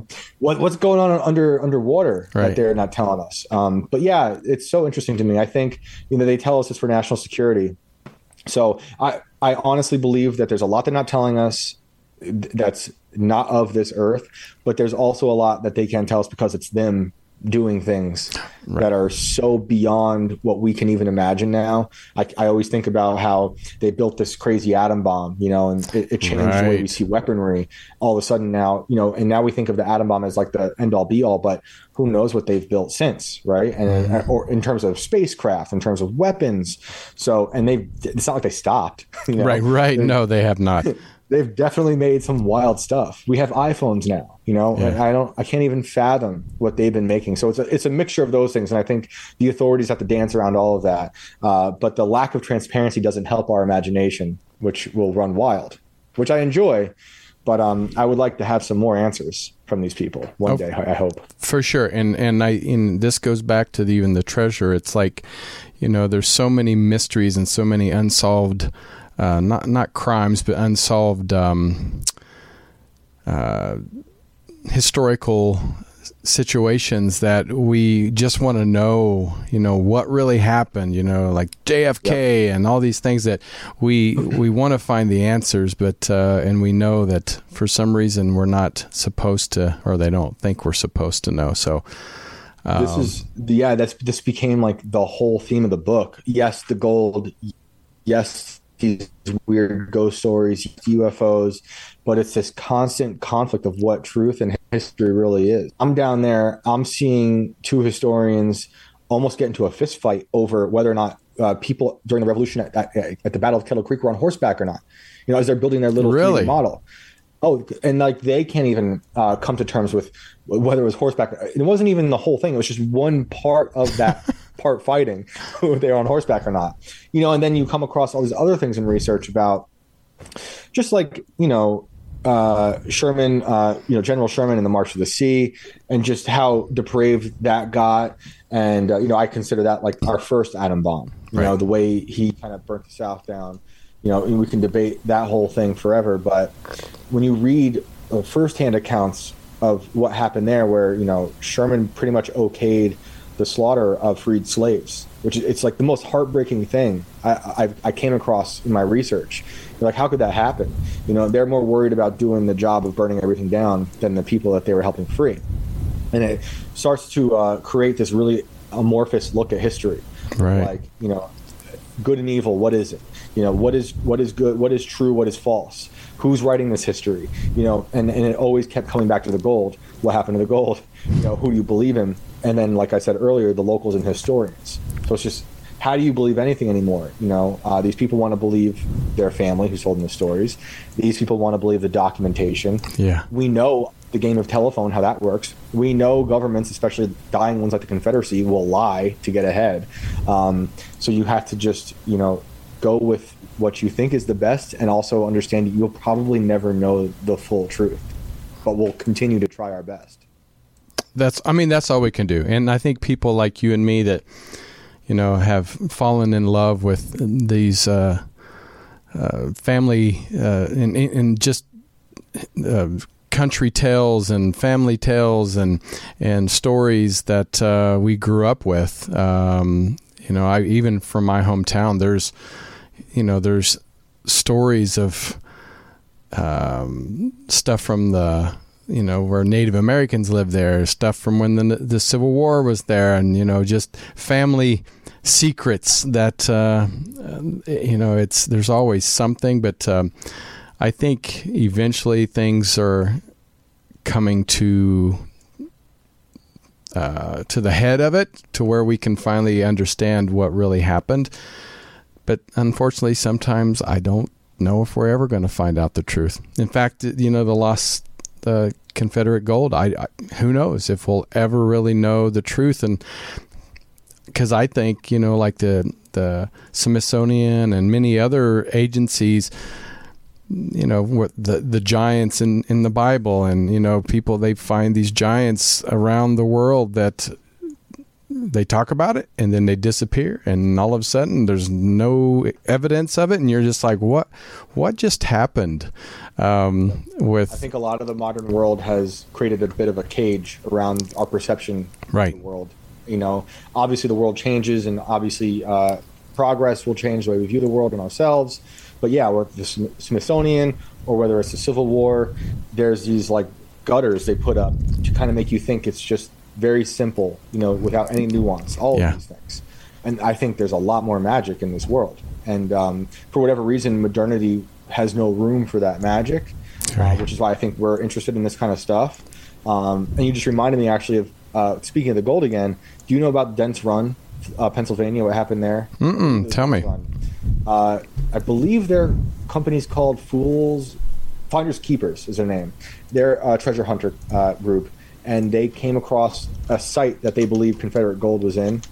what what's going on under underwater Right. that they're not telling us. Um, but yeah, it's so interesting to me. I think, you know, they tell us it's for national security. So I, I honestly believe that there's a lot they're not telling us that's not of this earth, but there's also a lot that they can't tell us because it's them doing things right. that are so beyond what we can even imagine now. I, I always think about how they built this crazy atom bomb, you know, and it, it changed right. the way we see weaponry all of a sudden now, you know, and now we think of the atom bomb as like the end all be all, but who knows what they've built since, right? And mm-hmm. or in terms of spacecraft, in terms of weapons. So, and they, it's not like they stopped. You know? Right, right. They, no, they have not. They've definitely made some wild stuff. We have iPhones now, you know, yeah. and I don't, I can't even fathom what they've been making. So it's a, it's a mixture of those things. And I think the authorities have to dance around all of that. Uh, but the lack of transparency doesn't help our imagination, which will run wild, which I enjoy. But um, I would like to have some more answers from these people one oh, day, I hope. For sure. And, and I, and this goes back to the, even the treasure. It's like, you know, there's so many mysteries and so many unsolved Uh, not not crimes, but unsolved um, uh, historical situations that we just want to know, you know, what really happened, you know, like J F K yep. and all these things that we we want to find the answers, but uh, and we know that for some reason we're not supposed to, or they don't think we're supposed to know. So um, this is yeah, that's this became like the whole theme of the book. Yes, the gold. Yes. These weird ghost stories, U F Os, but it's this constant conflict of what truth and history really is. I'm down there, I'm seeing two historians almost get into a fist fight over whether or not uh, people during the revolution at, at, at the Battle of Kettle Creek were on horseback or not, you know, as they're building their little really? model. Oh, and like they can't even uh, come to terms with whether it was horseback. It wasn't even the whole thing. It was just one part of that part fighting, whether they were on horseback or not. You know, and then you come across all these other things in research about just like, you know, uh, Sherman, uh, you know, General Sherman in the March of the Sea, and just how depraved that got. And, uh, you know, I consider that like our first atom bomb, you right. know, the way he kind of burnt the South down. You know, and we can debate that whole thing forever. But when you read uh, firsthand accounts of what happened there, where, you know, Sherman pretty much okayed the slaughter of freed slaves, which is, it's like the most heartbreaking thing I, I, I came across in my research. You're like, how could that happen? You know, they're more worried about doing the job of burning everything down than the people that they were helping free. And it starts to uh, create this really amorphous look at history. Right. Like, you know, good and evil, what is it? You know, what is what is good, what is true, what is false? Who's writing this history? You know, and, and it always kept coming back to the gold. What happened to the gold? You know, who do you believe in? And then, like I said earlier, the locals and historians. So it's just, how do you believe anything anymore? You know, uh, these people want to believe their family who's told them the stories. These people want to believe the documentation. Yeah. We know the game of telephone, how that works. We know governments, especially dying ones like the Confederacy, will lie to get ahead. Um, so you have to just, you know, go with what you think is the best, and also understand you'll probably never know the full truth, but we'll continue to try our best. That's, I mean, that's all we can do. And I think people like you and me that, you know, have fallen in love with these uh, uh, family uh, and, and just uh, country tales and family tales and and stories that uh, we grew up with. Um, you know, I even from my hometown, there's, you know, there's stories of um, stuff from the, you know, where Native Americans lived there, stuff from when the the Civil War was there, and, you know, just family secrets that, uh, you know, it's, there's always something, but um, I think eventually things are coming to uh, to the head of it, to where we can finally understand what really happened. But unfortunately, sometimes I don't know if we're ever going to find out the truth. In fact, you know, the lost uh, Confederate gold, I, I who knows if we'll ever really know the truth. And because I think, you know, like the the Smithsonian and many other agencies, you know, what the the giants in, in the Bible, and, you know, people, they find these giants around the world that they talk about it and then they disappear, and all of a sudden there's no evidence of it, and you're just like, what what just happened? Um, with I think a lot of the modern world has created a bit of a cage around our perception right. of the world. You know, obviously the world changes, and obviously uh, progress will change the way we view the world and ourselves. But yeah, with the Smithsonian, or whether it's the Civil War, there's these like gutters they put up to kind of make you think it's just very simple, you know, without any nuance, all yeah. of these things. And I think there's a lot more magic in this world. And um, for whatever reason, modernity has no room for that magic, right. uh, which is why I think we're interested in this kind of stuff. Um, and you just reminded me, actually, of uh, speaking of the gold again, do you know about Dents Run, uh, Pennsylvania, what happened there? Mm-mm, tell me. Uh, I believe their company's called Fools, Finders Keepers is their name. They're a treasure hunter uh, group, and they came across a site that they believe Confederate gold was in,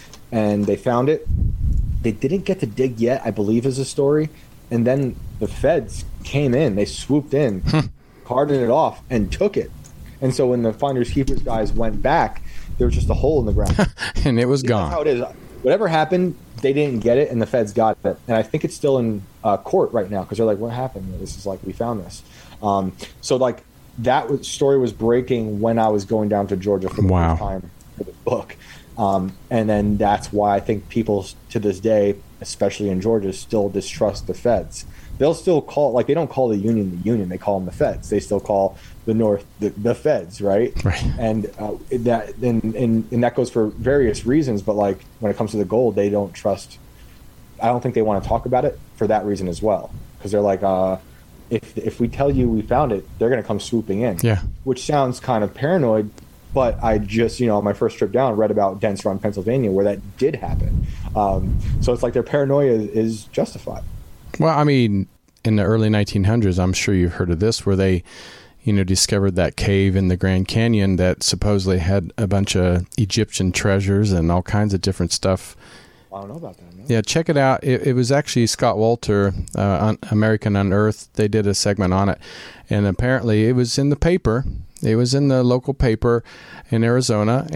and they found it. They didn't get to dig yet, I believe is the story, and then the feds came in. They swooped in, carted it off, and took it. And so when the Finders Keepers guys went back, there was just a hole in the ground. And it was yeah, gone. That's how it is. Whatever happened, they didn't get it, and the feds got it. And I think it's still in uh, court right now, because they're like, what happened? This is like, we found this. Um, so like that was, story was breaking when I was going down to Georgia for the wow. first time for the book. Um, and then that's why I think people to this day, especially in Georgia, still distrust the feds. They'll still call, like, they don't call the union the union, they call them the feds. They still call the North the, the feds, right? Right. And uh, that and, and and that goes for various reasons. But like when it comes to the gold, they don't trust. I don't think they want to talk about it for that reason as well, because they're like, uh, if if we tell you we found it, they're going to come swooping in. Yeah. Which sounds kind of paranoid. But I just, you know, on my first trip down, read about Dents Run, Pennsylvania, where that did happen. Um, so it's like their paranoia is, is justified. Well, I mean, in the early nineteen hundreds, I'm sure you've heard of this, where they, you know, discovered that cave in the Grand Canyon that supposedly had a bunch of Egyptian treasures and all kinds of different stuff. I don't know about that, man. Yeah, check it out. It, it was actually Scott Wolter, uh, on American Unearthed. They did a segment on it, and apparently it was in the paper. It was in the local paper in Arizona,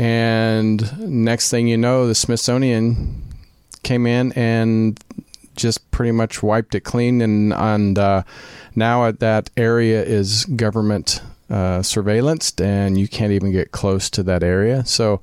and next thing you know, the Smithsonian came in and just pretty much wiped it clean, and, and uh, now that area is government uh, surveillanced, and you can't even get close to that area. So,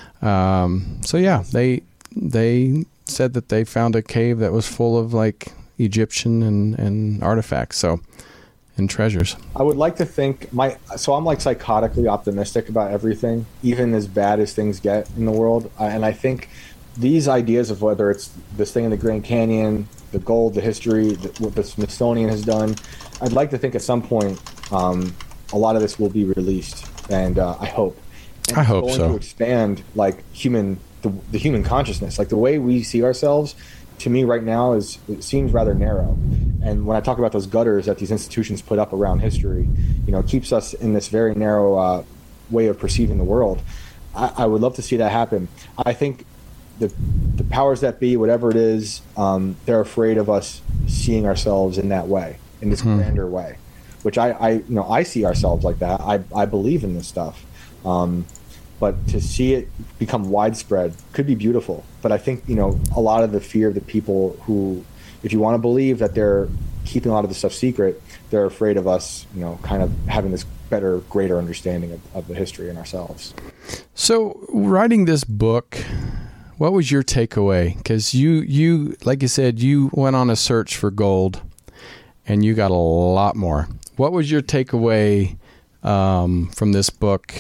um, so yeah, they they said that they found a cave that was full of like Egyptian and, and artifacts. So. And treasures. I would like to think my so I'm like psychotically optimistic about everything, even as bad as things get in the world. Uh, and I think these ideas of whether it's this thing in the Grand Canyon, the gold, the history, the, what the Smithsonian has done, I'd like to think at some point um, a lot of this will be released, and uh, I hope. And I hope going so. To expand like human the, the human consciousness, like the way we see ourselves. To me right now is it seems rather narrow. And when I talk about those gutters that these institutions put up around history, you know, it keeps us in this very narrow uh, way of perceiving the world. I, I would love to see that happen. I think the the powers that be, whatever it is, um, they're afraid of us seeing ourselves in that way, in this hmm. grander way, which I, I, you know, I see ourselves like that. I, I believe in this stuff. Um, But to see it become widespread could be beautiful. But I think, you know, a lot of the fear of the people who, if you want to believe that they're keeping a lot of the stuff secret, they're afraid of us, you know, kind of having this better, greater understanding of, of the history and ourselves. So writing this book, what was your takeaway? Because you, you, like you said, you went on a search for gold and you got a lot more. What was your takeaway um, from this book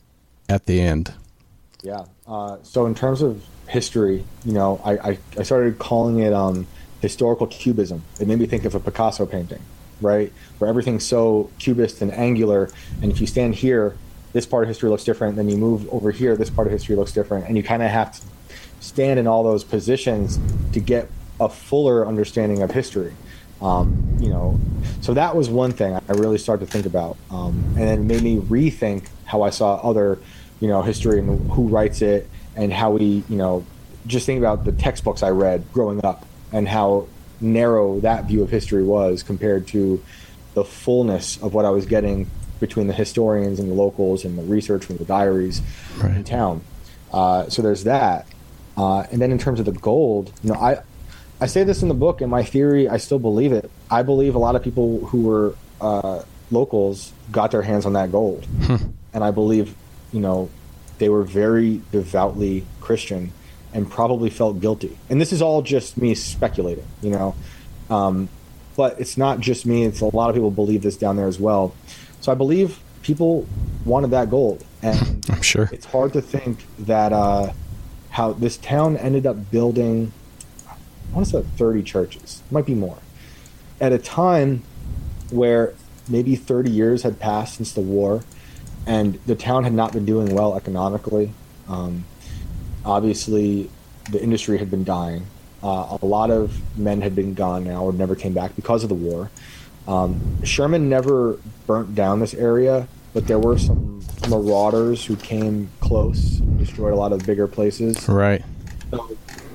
at the end? Yeah. Uh, so in terms of history, you know, I, I, I started calling it um, historical cubism. It made me think of a Picasso painting, right? Where everything's so cubist and angular. And if you stand here, this part of history looks different. Then you move over here, this part of history looks different. And you kind of have to stand in all those positions to get a fuller understanding of history. Um, you know, so that was one thing I really started to think about. Um, and then it made me rethink how I saw other, you know, history and who writes it, and how we, you know, just think about the textbooks I read growing up and how narrow that view of history was compared to the fullness of what I was getting between the historians and the locals and the research from the diaries right. in town. Uh, so there's that. Uh, and then in terms of the gold, you know, I, I say this in the book, and my theory, I still believe it. I believe a lot of people who were uh, locals got their hands on that gold. And I believe, you know, they were very devoutly Christian and probably felt guilty. And this is all just me speculating, you know. Um, but it's not just me. It's a lot of people believe this down there as well. So I believe people wanted that gold. And I'm sure it's hard to think that uh, how this town ended up building, I want to say thirty churches, might be more, at a time where maybe thirty years had passed since the war, and the town had not been doing well economically. Um, obviously, the industry had been dying. Uh, a lot of men had been gone now or never came back because of the war. Um, Sherman never burnt down this area, but there were some marauders who came close and destroyed a lot of bigger places. Right. So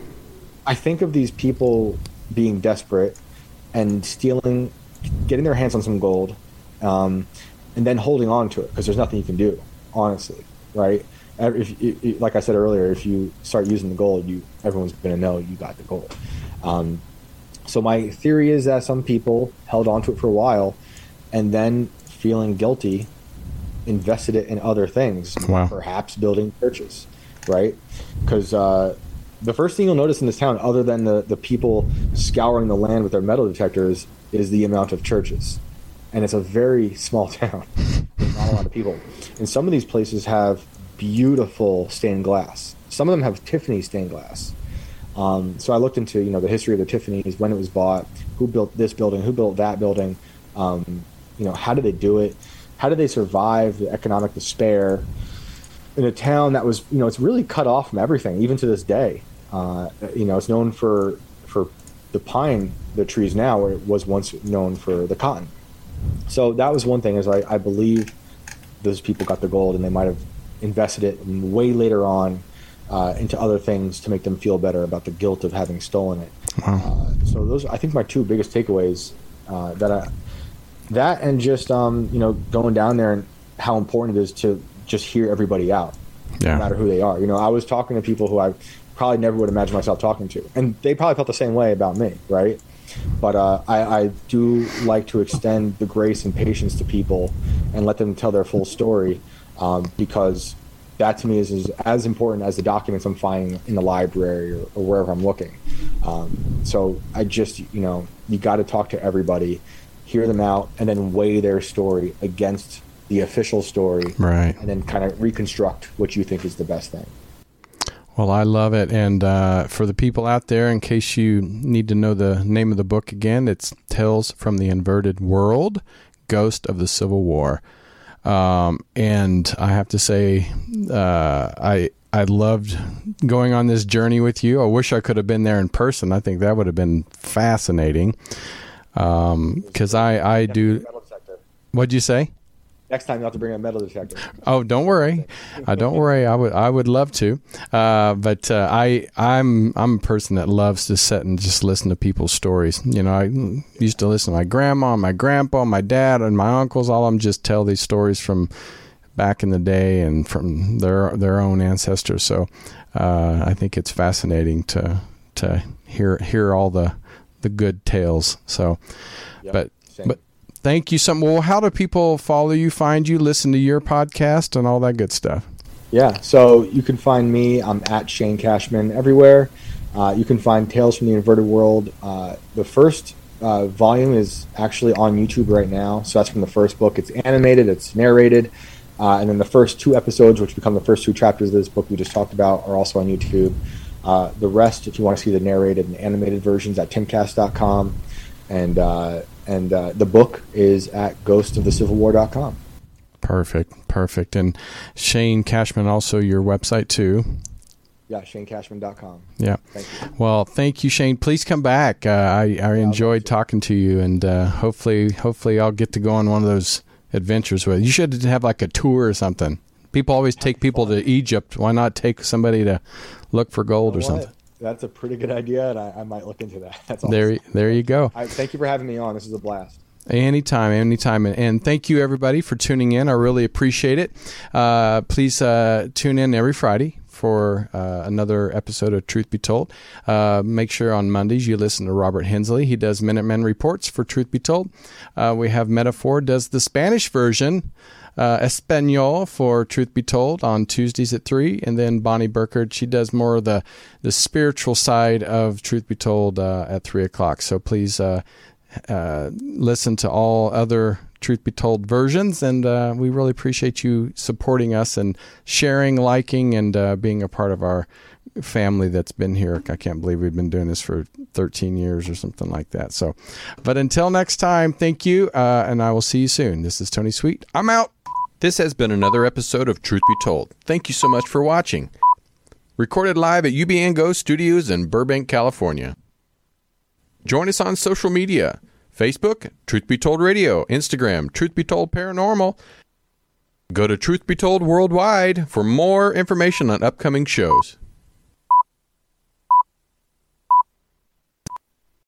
I think of these people being desperate and stealing, getting their hands on some gold, um, and then holding on to it because there's nothing you can do, honestly, right? If, if, like I said earlier, if you start using the gold, you everyone's going to know you got the gold. Um, so my theory is that some people held on to it for a while and then, feeling guilty, invested it in other things, wow. perhaps building churches, right? Because uh, the first thing you'll notice in this town, other than the, the people scouring the land with their metal detectors, is the amount of churches. And it's a very small town. There's not a lot of people. And some of these places have beautiful stained glass. Some of them have Tiffany stained glass. Um, so I looked into, you know, the history of the Tiffany's, when it was bought, who built this building, who built that building, um, you know, how did they do it? How did they survive the economic despair in a town that was, you know, it's really cut off from everything, even to this day. Uh, you know, it's known for for the pine, the trees now, where it was once known for the cotton. So that was one thing, is I, I believe those people got the gold and they might have invested it way later on uh, into other things to make them feel better about the guilt of having stolen it. Wow. Uh, so those, I think, my two biggest takeaways uh, that I, that and just um, you know, going down there and how important it is to just hear everybody out, yeah. no matter who they are. You know, I was talking to people who I probably never would imagine myself talking to, and they probably felt the same way about me, right? But uh, I, I do like to extend the grace and patience to people and let them tell their full story, um, because that to me is, is as important as the documents I'm finding in the library or, or wherever I'm looking. Um, so I just, you know, you got to talk to everybody, hear them out, and then weigh their story against the official story, right? And then kind of reconstruct what you think is the best thing. Well, I love it. And uh, for the people out there, in case you need to know the name of the book again, it's Tales from the Inverted World, Ghost of the Civil War. Um, and I have to say, uh, I I loved going on this journey with you. I wish I could have been there in person. I think that would have been fascinating. Um, 'cause I, I do... What'd you say? Next time you have to bring a metal detector. Oh, don't worry. Uh, don't worry. I would I would love to. Uh, but uh, I I'm I'm a person that loves to sit and just listen to people's stories. You know, I used to listen to my grandma, my grandpa, my dad, and my uncles. All of them just tell these stories from back in the day and from their their own ancestors. So uh, I think it's fascinating to to hear hear all the the good tales. So, yep, but same. but. Thank you so much. Well, how do people follow you, find you, listen to your podcast, and all that good stuff? Yeah, so you can find me. I'm at Shane Cashman everywhere. Uh, you can find Tales from the Inverted World. Uh, the first uh, volume is actually on YouTube right now, so that's from the first book. It's animated, it's narrated, uh, and then the first two episodes, which become the first two chapters of this book we just talked about, are also on YouTube. Uh, the rest, if you want to see the narrated and animated versions, at timcast dot com. And uh, and uh, the book is at ghost of the civil war dot com. Perfect, perfect. And Shane Cashman, also your website too. Yeah, shane cashman dot com. Yeah. Thank you. Well, thank you, Shane. Please come back. Uh, I, I enjoyed talking to you, and uh, hopefully hopefully I'll get to go on one of those adventures with you. You should have like a tour or something. People always take people to Egypt. Why not take somebody to look for gold you or know something? That's a pretty good idea, and I, I might look into that. That's awesome. There, there you go. I, thank you for having me on. This is a blast. Anytime, anytime. And thank you, everybody, for tuning in. I really appreciate it. Uh, please uh, tune in every Friday for uh, another episode of Truth Be Told. Uh, make sure on Mondays you listen to Robert Hensley. He does Minutemen Reports for Truth Be Told. Uh, we have Metaphor does the Spanish version, uh, Espanol, for Truth Be Told on Tuesdays at three. And then Bonnie Burkhardt, she does more of the, the spiritual side of Truth Be Told uh, at three o'clock. So please uh, uh, listen to all other Truth Be Told versions, and uh, we really appreciate you supporting us and sharing, liking, and uh, being a part of our family that's been here. I can't believe we've been doing this for thirteen years or something like that. So, but until next time, thank you, uh, and I will see you soon. This is Tony Sweet. I'm out. This has been another episode of Truth Be Told. Thank you so much for watching. Recorded live at U B N Go Studios in Burbank, California. Join us on social media. Facebook, Truth Be Told Radio. Instagram, Truth Be Told Paranormal. Go to Truth Be Told Worldwide for more information on upcoming shows.